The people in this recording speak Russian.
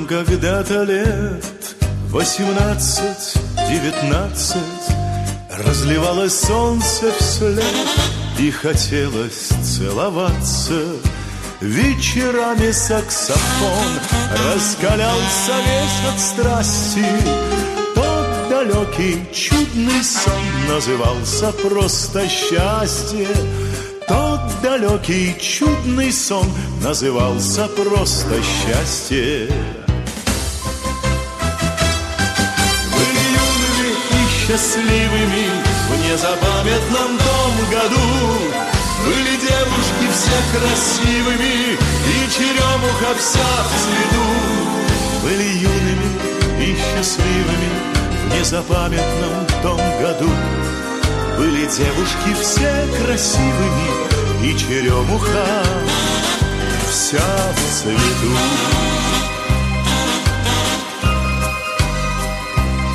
когда-то лет 18-19 разливалось солнце вслед, и хотелось целоваться. Вечерами саксофон раскалялся весь от страсти. Тот далекий чудный сон назывался просто счастье. Тот далекий чудный сон назывался просто счастье. Были юными и счастливыми в незапамятном том году. Были девушки все красивыми, и черемуха вся в цвету. Были юными и счастливыми в незапамятном том году. Были девушки все красивыми, и черемуха вся в цвету.